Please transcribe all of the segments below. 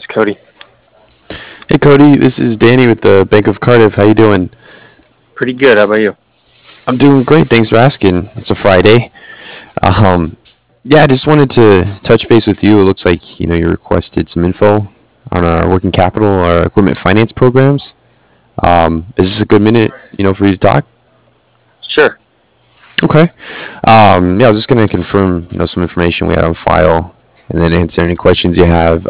It's Cody. Hey Cody, this is Danny with the Bank of Cardiff. How you doing? Pretty good. How about you? I'm doing great. Thanks for asking. It's a Friday. Um, yeah, I just wanted to touch base with you. It looks like you requested some info on our working capital, our equipment finance programs. Is this a good minute, for you to talk? Sure. Okay. Yeah, I was just gonna confirm, some information we had on file, and then answer any questions you have.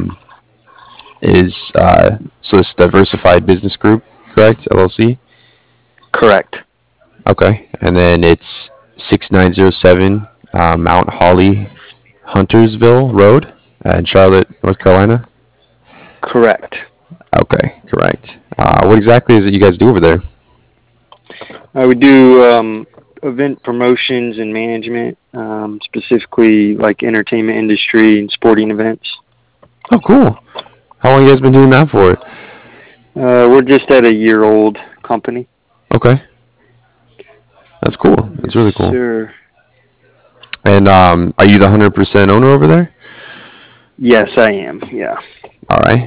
So it's Diversified Business Group, correct? LLC. Correct. Okay, and then it's 6907 Mount Holly, Huntersville Road in Charlotte, North Carolina. Correct. Okay, correct. What exactly is it you guys do over there? I would do event promotions and management, specifically like entertainment industry and sporting events. Oh, cool. How long you guys been doing that for? We're just at a year old company. Okay, that's cool. That's Yes, really cool. sir. And are you the 100% owner over there? Yes, I am. Yeah. All right.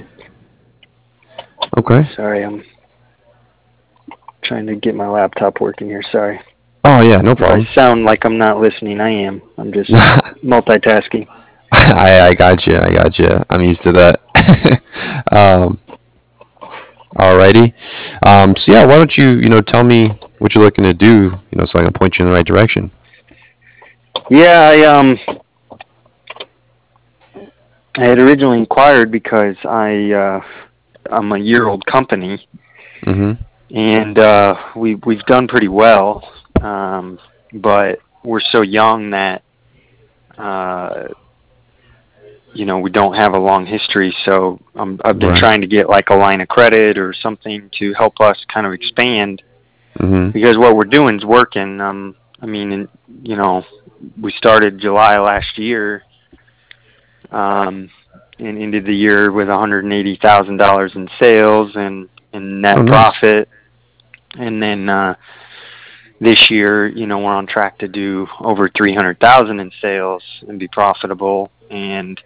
Okay. Sorry, I'm trying to get my laptop working here. Sorry. Oh yeah, no If I problem. sound like I'm not listening, I am. I'm just multitasking. I got you. I got you. I'm used to that. um, Alrighty. So yeah, why don't you tell me what you're looking to do, so I can point you in the right direction. Yeah, I had originally inquired because I'm a year old company, Mm-hmm. and we've done pretty well, but we're so young that uh, we don't have a long history. So I've been Right. trying to get like a line of credit or something to help us kind of expand Mm-hmm. because what we're doing is working. I mean, you know, we started July last year. Um, and ended the year with $180,000 in sales and Oh, net nice. profit. And then this year, we're on track to do over 300,000 in sales and be profitable. And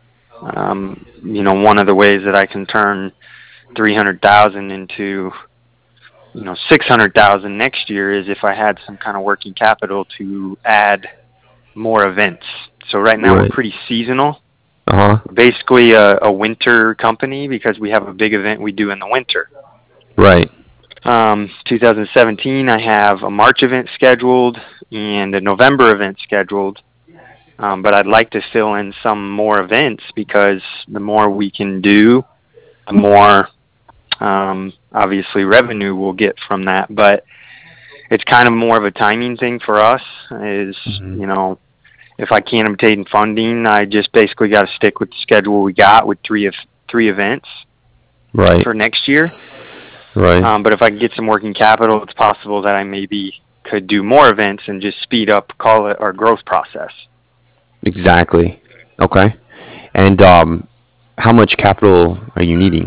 one of the ways that I can turn 300,000 into 600,000 next year is if I had some kind of working capital to add more events. So right now we're Right. pretty seasonal. Uh-huh. Basically a winter company because we have a big event we do in the winter. Right. 2017, I have a March event scheduled and a November event scheduled. But I'd like to fill in some more events because the more we can do, the more obviously revenue we'll get from that. But it's kind of more of a timing thing for us. Is Mm-hmm. if I can't obtain funding, I just basically got to stick with the schedule we got with three events Right. for next year. Right. But if I can get some working capital, it's possible that I maybe could do more events and just speed up, call it our growth process. Exactly. Okay. And how much capital are you needing?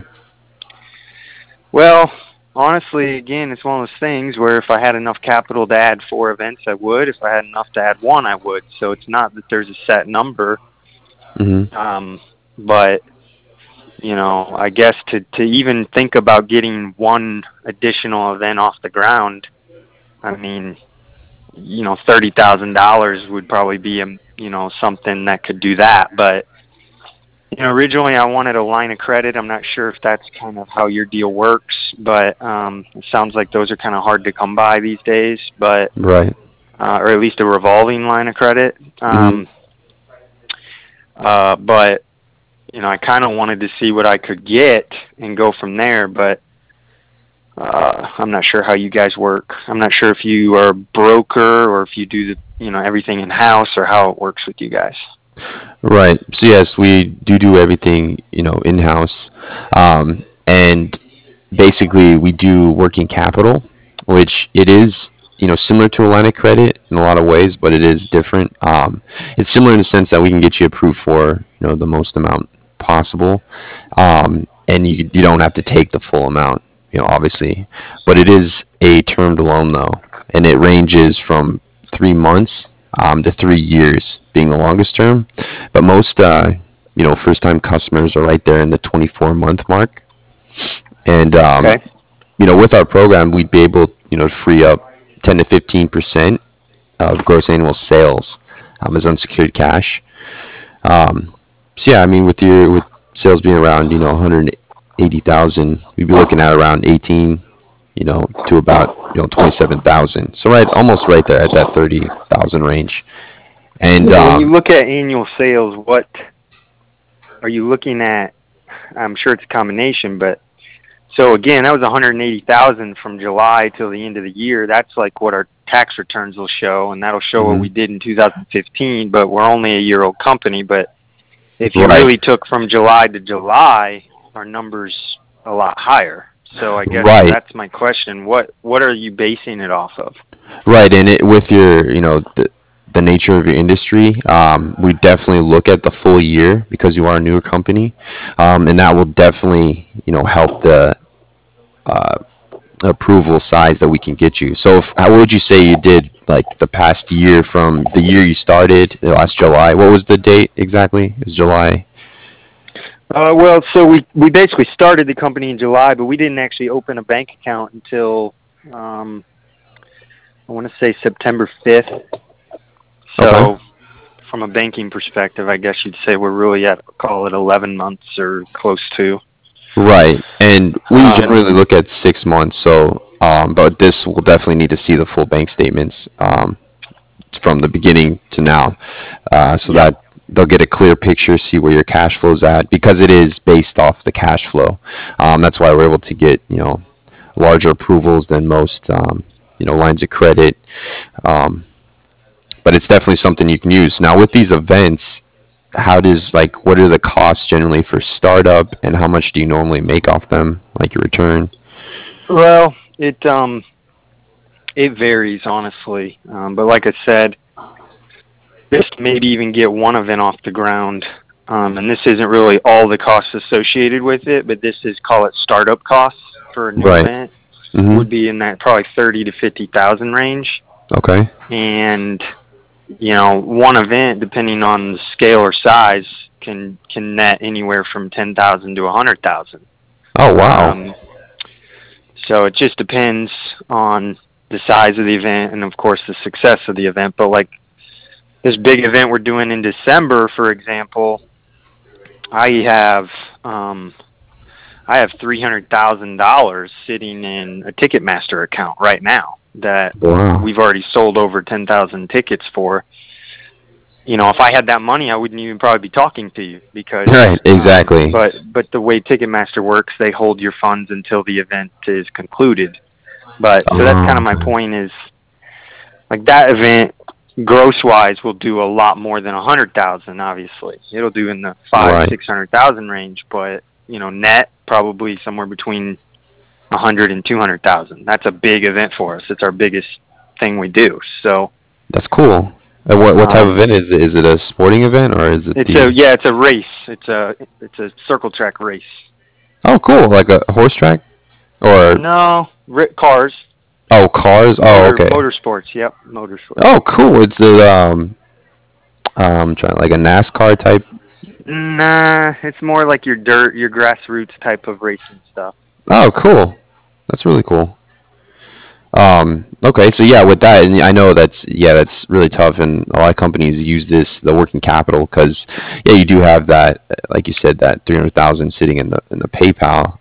Well, honestly, again, it's one of those things where if I had enough capital to add four events, I would. If I had enough to add one, I would. So it's not that there's a set number. Mm-hmm. But I guess to even think about getting one additional event off the ground, I mean, $30,000 would probably be something that could do that. But originally I wanted a line of credit. I'm not sure if that's kind of how your deal works, but it sounds like those are kind of hard to come by these days. But Right. or at least a revolving line of credit. Mm-hmm. But I kind of wanted to see what I could get and go from there. But I'm not sure how you guys work. I'm not sure if you are a broker or if you do everything in house or how it works with you guys. Right. So yes, we do everything, in house, and basically we do working capital, which it is, similar to a line of credit in a lot of ways, but it is different. It's similar in the sense that we can get you approved for, the most amount possible, and you don't have to take the full amount, obviously, but it is a termed loan though, and it ranges from 3 months to 3 years being the longest term, but first time customers are right there in the 24-month mark. And Okay. with our program, we'd be able, to free up 10 to 15% of gross annual sales as unsecured cash. Um, so yeah, I mean, with sales being around, 180,000, we'd be looking at around 18, to about 27,000. So right, almost right there at that 30,000 range. And So when you look at annual sales, what are you looking at? I'm sure it's a combination, but so again, that was 180,000 from July till the end of the year. That's like what our tax returns will show, and that'll show what mhm, we did in 2015. But we're only a year old company. But if you right, really took from July to July, our numbers a lot higher. So I guess right, that's my question. What are you basing it off of? right. And with your, the nature of your industry, we definitely look at the full year because you are a newer company, and that will definitely, help the uh, approval size that we can get you. So, how would you say you did like the past year from the year you started, last July? What was the date exactly? It was July. Well, so we basically started the company in July, but we didn't actually open a bank account until um, I want to say September 5th. Okay. So from a banking perspective, I guess you'd say we're really at, call it 11 months or close to. Right. And we Um, generally look at 6 months. So, but this will definitely need to see the full bank statements from the beginning to now, so yep. that they'll get a clear picture, see where your cash flow's at, because it is based off the cash flow. That's why we're able to get larger approvals than most lines of credit. Um, but it's definitely something you can use. Now with these events, how does like what are the costs generally for startup, and how much do you normally make off them, like your return? Well, it varies honestly, but like I said, just maybe even get one event off the ground. And this isn't really all the costs associated with it, but this is call it startup costs for a new Right. event Mm-hmm. would be in that probably 30 to 50,000 range. Okay. And one event, depending on the scale or size, can net anywhere from 10,000 to 100,000. Oh wow. Um, so it just depends on the size of the event and, of course, the success of the event. But like this big event we're doing in December, for example, I have um, I have $300,000 sitting in a Ticketmaster account right now that Wow. we've already sold over 10,000 tickets for. If I had that money, I wouldn't even probably be talking to you because, Right. Exactly. but the way Ticketmaster works, they hold your funds until the event is concluded. But so that's kind Oh, of my okay. point is like that event gross wise will do a lot more than 100,000. Obviously, it'll do in the five Right. 600,000 range, but net probably somewhere between 100 and 200,000. That's a big event for us. It's our biggest thing we do. So That's cool. And what type of um, event is it? Is it a sporting event or is it it's the? a yeah, it's a race. It's a circle track race. Oh, cool. Like a horse track or No, cars, oh cars. Oh, okay. motorsports. Yep, motorsports. Oh, cool. It's the trying like a NASCAR type. Nah, it's more like your dirt, your grassroots type of racing stuff. Oh, cool. That's really cool. Okay, so yeah, with that, and I know that's really tough, and a lot of companies use the working capital, because yeah, you do have that, like you said, that 300,000 sitting in the PayPal,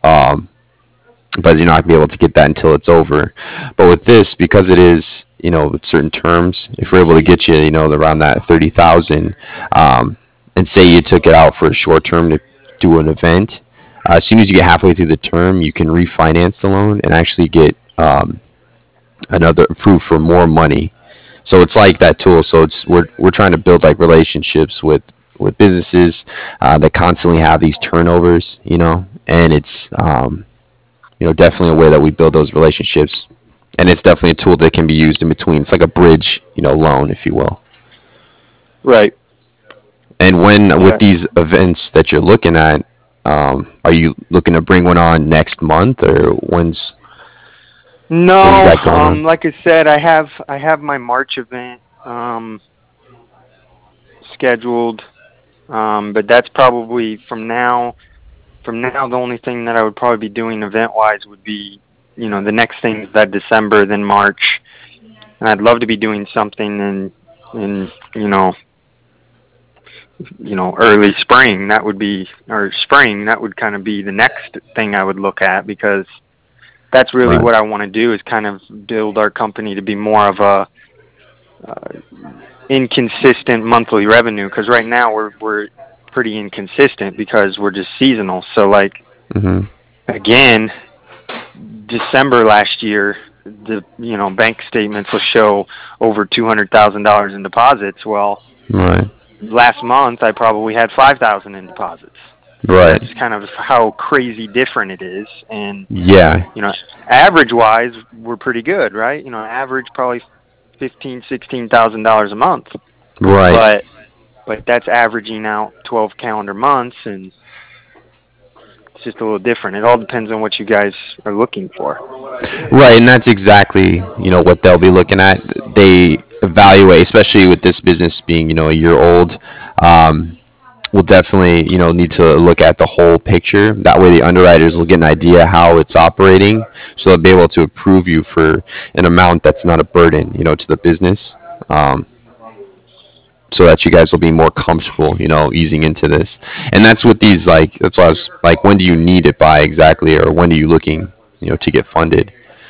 but you're not gonna be able to get that until it's over. But with this, because it is, with certain terms, if we're able to get you, around that 30,000, and say you took it out for a short term to do an event, as soon as you get halfway through the term, you can refinance the loan and actually get another approved for more money. So it's like that tool. So we're trying to build like relationships with businesses that constantly have these turnovers, and it's definitely a way that we build those relationships, and it's definitely a tool that can be used in between. It's like a bridge, loan, if you will. Right. And when with Yeah. these events that you're looking at, are you looking to bring one on next month, or what do you No, got going on? like I said, I have my March event scheduled. But that's probably from now, the only thing that I would probably be doing event-wise would be, the next thing is that December, then March, and I'd love to be doing something in early spring. That would be, or spring. That would kind of be the next thing I would look at, because that's really Right. what I want to do, is kind of build our company to be more of a inconsistent monthly revenue. Because right now we're pretty inconsistent because we're just seasonal. So like, Mhm. again, December last year, the bank statements will show over $200,000 in deposits. Well, Right. last month I probably had 5,000 in deposits. So Right. that's kind of how crazy different it is. And Yeah. average wise, we're pretty good, right? Average probably $15,000-$16,000 a month, Right. but that's averaging out 12 calendar months, and it's just a little different. It all depends on what you guys are looking for. Right, and that's exactly, what they'll be looking at. They evaluate, especially with this business being, a year old. We'll definitely, need to look at the whole picture. That way the underwriters will get an idea how it's operating, so they'll be able to approve you for an amount that's not a burden, to the business. So that you guys will be more comfortable, easing into this. And that's what these like. That's why I was like, when do you need it by exactly, or when are you looking, to get funded?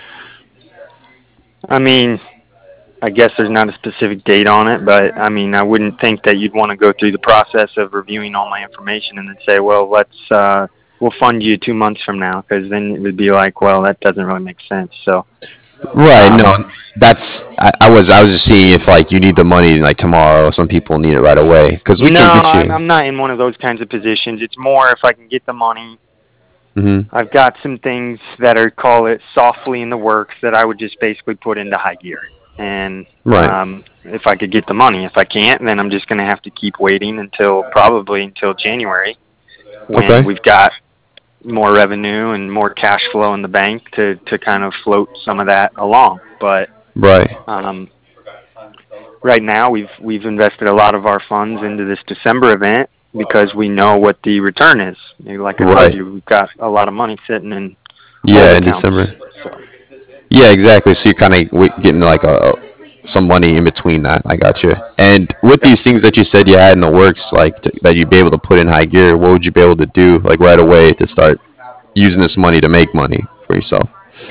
I mean, I guess there's not a specific date on it, but I mean, I wouldn't think that you'd want to go through the process of reviewing all my information and then say, well, we'll fund you 2 months from now, because then it would be like, well, that doesn't really make sense. So, Right. um, No, that's I was just seeing if like you need the money like tomorrow. Some people need it right away because we no, can get I'm, you. I'm not in one of those kinds of positions. It's more if I can get the money. Hmm. I've got some things that are, call it, softly in the works, that I would just basically put into high gear. And Right. if I could get the money. If I can't, then I'm just going to have to keep waiting probably until January, when Okay. we've got more revenue and more cash flow in the bank to kind of float some of that along. But Right. um, right now, we've invested a lot of our funds into this December event because we know what the return is. Like I told Right. you, we've got a lot of money sitting in hold Yeah, in accounts. December. So, Yeah, exactly. So you're kind of getting like some money in between that. I got you. And with yep. these things that you said you had in the works, like that you'd be able to put in high gear, what would you be able to do like right away to start using this money to make money for yourself?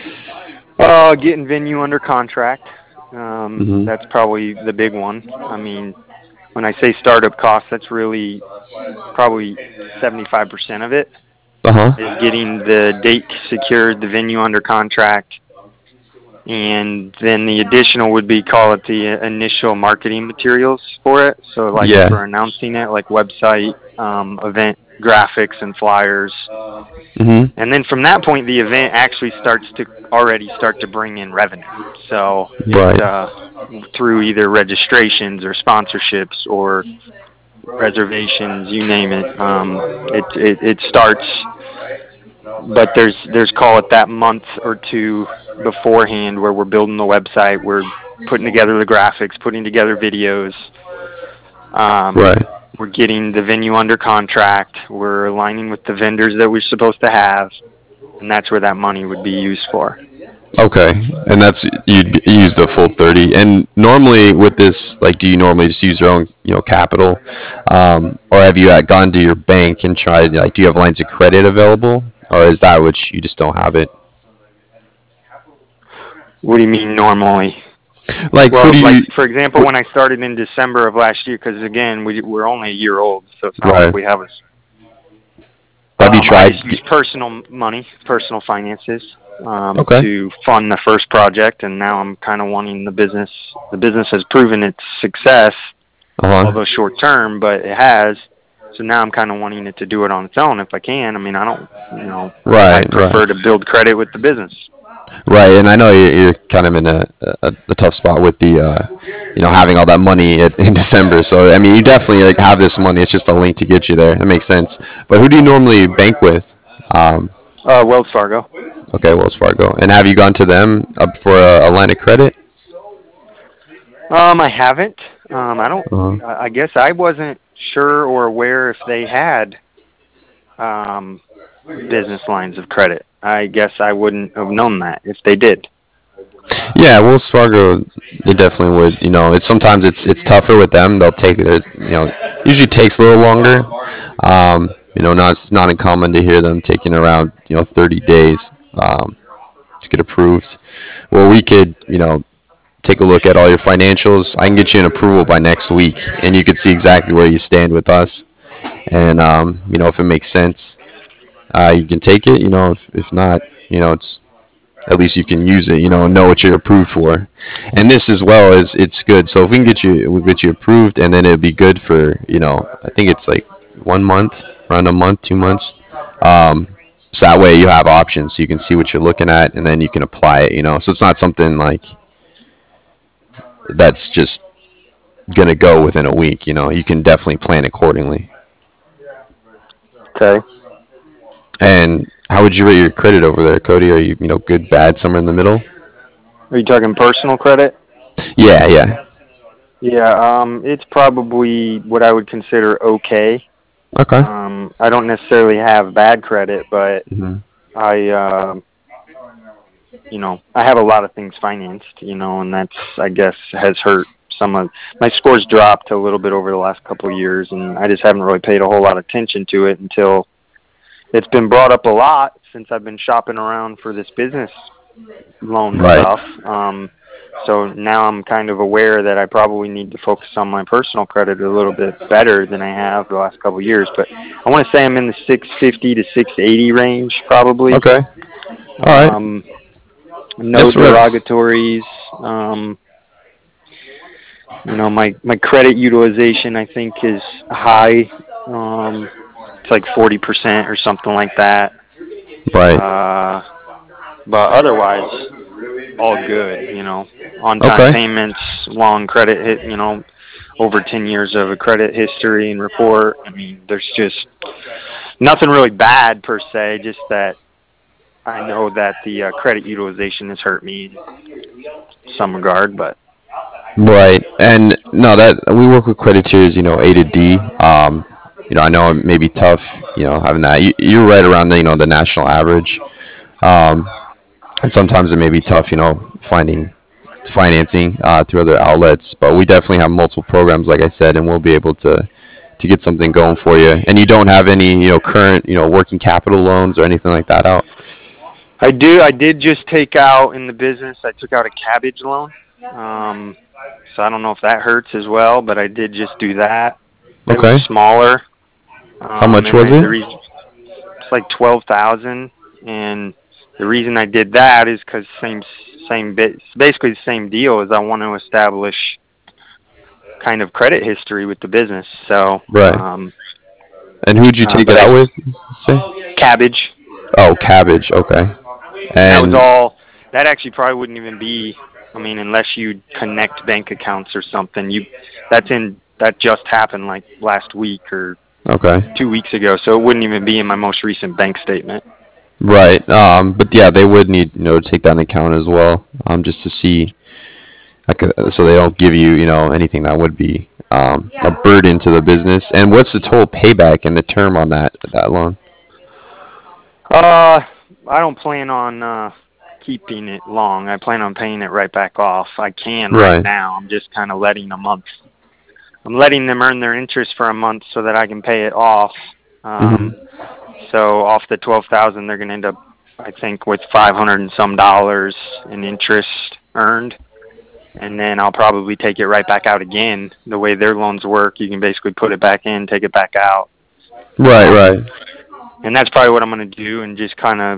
Getting venue under contract. Hmm. That's probably the big one. I mean, when I say startup costs, that's really probably 75% of it, Uh huh. is getting the date secured, the venue under contract, and then the additional would be, call it, the initial marketing materials for it. So like Yeah. for announcing it, like website, event graphics and flyers. Hmm. And then from that point, the event actually already start to bring in revenue. So Right. through either registrations or sponsorships or reservations, you name it. It starts, but there's, call it, that month or two beforehand where we're building the website, we're putting together the graphics, putting together videos. Um, Right. we're getting the venue under contract. We're aligning with the vendors that we're supposed to have, and that's where that money would be used for. Okay, and that's you'd use the full 30. And normally with this, like, do you normally just use your own, capital, or have you gone to your bank and tried, like, do you have lines of credit available, or is that which you just don't have it? What do you mean normally? Like, who Well, do like you? for example, Who, when I started in December of last year, because again, we're only a year old, so it's not like right. we have a. Have you I tried? just used personal money, personal finances, Okay. to fund the first project, and now I'm kind of wanting the business. The business has proven its success, Uh huh. although short term, but it has. So now I'm kind of wanting it to do it on its own if I can. I mean, I don't, Right. I'd Right. prefer to build credit with the business. Right, and I know you're kind of in a tough spot with the having all that money in December. So I mean, you definitely like have this money. It's just a link to get you there. That makes sense. But who do you normally bank with? Um, Wells Fargo. okay, Wells Fargo. And have you gone to them up for a line of credit? I haven't. I don't. Uh-huh. I guess I wasn't. sure or aware if they had business lines of credit. I guess I wouldn't have known that if they did. Yeah, Wells Fargo, they definitely would. It's sometimes it's tougher with them. They'll take it. Usually takes a little longer. Not it's not uncommon to hear them taking around 30 days to get approved. Well, we could take a look at all your financials. I can get you an approval by next week, and you could see exactly where you stand with us. And if it makes sense, you can take it. If not, it's at least you can use it, and know what you're approved for. And this as well is it's good. So if we'll get you approved, and then it'll be good for I think it's like 1 month, around a month, 2 months. So that way you have options, so you can see what you're looking at, and then you can apply it. So it's not something like that's just gonna go within a week. You can definitely plan accordingly. Okay. And how would you rate your credit over there, Cody? Are you good, bad, somewhere in the middle? Are you talking personal credit? Yeah, yeah. Yeah, it's probably what I would consider okay. Okay. I don't necessarily have bad credit, but Hmm. I, I have a lot of things financed, and that's, I guess, has hurt some of my scores dropped a little bit over the last couple of years, and I just haven't really paid a whole lot of attention to it until it's been brought up a lot since I've been shopping around for this business loan Right. stuff. So now I'm kind of aware that I probably need to focus on my personal credit a little bit better than I have the last couple of years. But I want to say I'm in the 650 to 680 range, probably. Okay. All right. No Yes, right. derogatories. My credit utilization I think is high. It's like 40% or something like that. Right. Uh, but otherwise, all good. On-time Okay. payments, long credit hit. Over 10 years of a credit history and report. I mean, there's just nothing really bad per se. Just that I know that the credit utilization has hurt me in some regard, but Right. And no, that we work with credit tiers, A to D. I know it may be tough, having that. You're right around the national average. Um, and sometimes it may be tough, finding financing through other outlets. But we definitely have multiple programs, like I said, and we'll be able to get something going for you. And you don't have any, current, working capital loans or anything like that out. I do. I did just take out in the business. I took out a cabbage loan. So I don't know if that hurts as well, but I did just do that. It was Okay. smaller. How much And was it? the reason it's like 12,000, and the reason I did that is because same bit, basically the same deal as I want to establish kind of credit history with the business. So, Right. And who'd you take but it I out with? Say? cabbage. Oh, cabbage. Okay. And that was And all. That actually probably wouldn't even be. I mean, unless you connect bank accounts or something. That just happened like last week or okay. 2 weeks ago, so it wouldn't even be in my most recent bank statement. Right. But yeah, they would need to take that into account as well, just to see, like, so they don't give you anything that would be a burden to the business. And what's the total payback and the term on that loan? Uh, I don't plan on keeping it long. I plan on paying it right back off. I can right Right. now. I'm just kind of letting a month. I'm letting them earn their interest for a month so that I can pay it off. Hmm. So off the 12,000, they're going to end up, I think, with 500 and some dollars in interest earned, and then I'll probably take it right back out again. The way their loans work, you can basically put it back in, take it back out. Right. Um, Right. and that's probably what I'm going to do, and just kind of,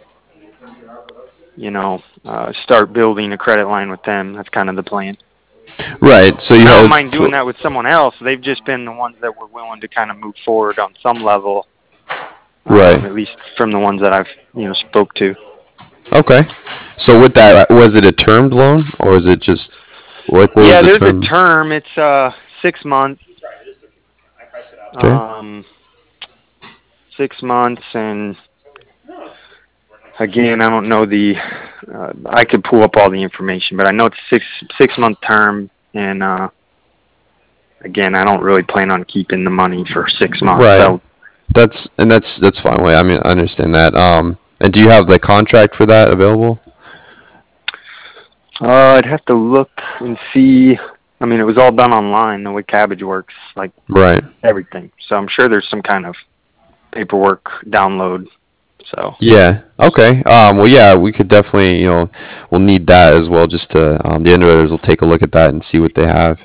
start building a credit line with them. That's kind of the plan. Right. So you And I don't have. mind doing that with someone else. They've just been the ones that were willing to kind of move forward on some level, Right. at least from the ones that I've, spoke to. Okay. So with that, was it a termed loan or is it just what was Yeah, the there's a term? term. It's 6 months. Okay. Um, 6 months, and again, I don't know the. I could pull up all the information, but I know it's 6 month term, and again, I don't really plan on keeping the money for 6 months. Right. So That's fine. Wait, I mean, I understand that. And do you have the contract for that available? I'd have to look and see. I mean, it was all done online, the way Cabbage works, like Right. everything. So I'm sure there's some kind of paperwork download. So Yeah. Okay. Well, yeah, we could definitely, we'll need that as well. Just to the underwriters will take a look at that and see what they have,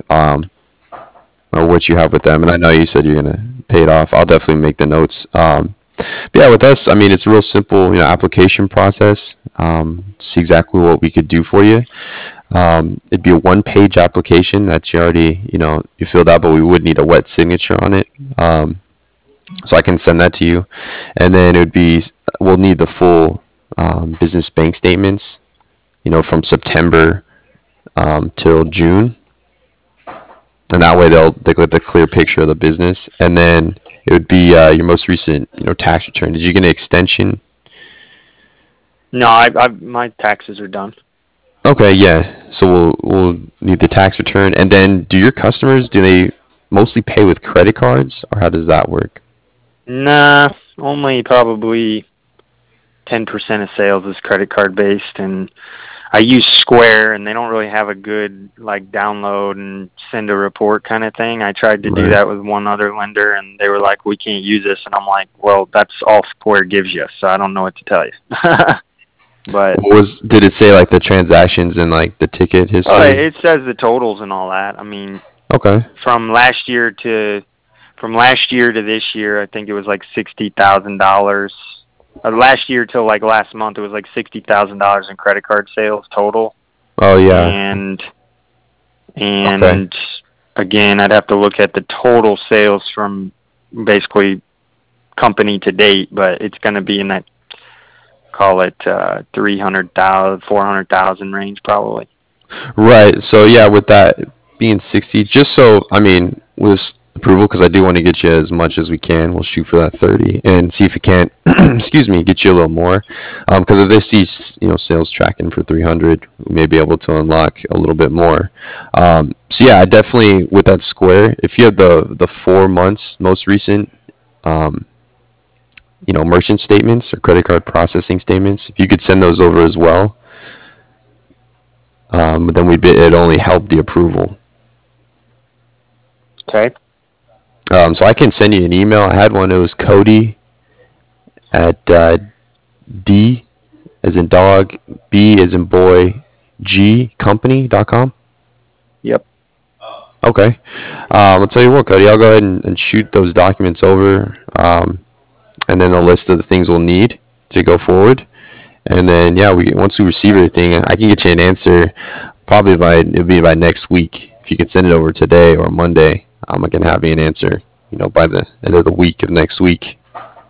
or what you have with them. And I know you said you're gonna pay it off. I'll definitely make the notes. But yeah, with us, I mean, it's a real simple, application process. See exactly what we could do for you. It'd be a one-page application that you already, you filled out, but we would need a wet signature on it. So I can send that to you, and then we'll need the full business bank statements, from September till June, and that way they get the clear picture of the business, and then it would be your most recent, tax return. Did you get an extension? no, my taxes are done. Okay, yeah. So we'll need the tax return, and then do they mostly pay with credit cards, or how does that work? Nah, only probably 10% of sales is credit card based, and I use Square, and they don't really have a good like download and send a report kind of thing. I tried to do Right. that with one other lender, and they were like, "We can't use this," and I'm like, "Well, that's all Square gives you, so I don't know what to tell you." But Did it say like the transactions and like the ticket history? it says the totals and all that. I mean, Okay. from last year to this year, I think it was like $60,000. Last year till like last month, it was like $60,000 in credit card sales total. Oh yeah. And Okay. and again, I'd have to look at the total sales from basically company to date, but it's going to be in that, call it 300,000, 400,000 range probably. Right. So yeah, with that being 60, just so I mean, with approval, because I do want to get you as much as we can. We'll shoot for that 30 and see if we can't, excuse me, get you a little more. Because if they see sales tracking for 300, we may be able to unlock a little bit more. So yeah, I definitely with that Square. If you have the 4 months most recent, um, merchant statements or credit card processing statements, if you could send those over as well, then it only help the approval. Okay. So I can send you an email. I had one. It was Cody at D as in dog, B as in boy, G company.com. Yep. Okay. I'll tell you what, Cody. I'll go ahead and shoot those documents over, and then a list of the things we'll need to go forward. And then yeah, once we receive everything, I can get you an answer. Probably it'll be by next week. If you can send it over today or Monday, I can have you an answer. By the end of the week of next week.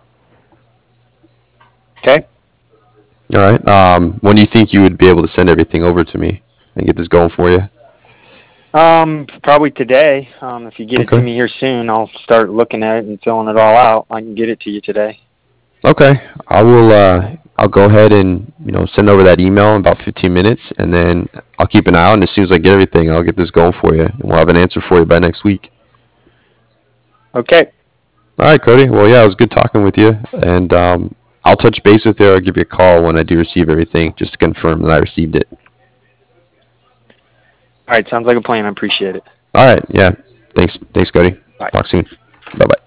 Okay. All right. When do you think you would be able to send everything over to me and get this going for you? Probably today. If you get it to Okay. me here soon, I'll start looking at it and filling it all out. I can get it to you today. Okay. I will. I'll go ahead and send over that email in about 15 minutes, and then I'll keep an eye out. And as soon as I get everything, I'll get this going for you, and we'll have an answer for you by next week. Okay. All right, Cody. Well, yeah, it was good talking with you, and I'll touch base with you. I'll give you a call when I do receive everything, just to confirm that I received it. All right. Sounds like a plan. I appreciate it. All right. Yeah. Thanks. Thanks, Cody. Bye. Talk soon. Bye bye.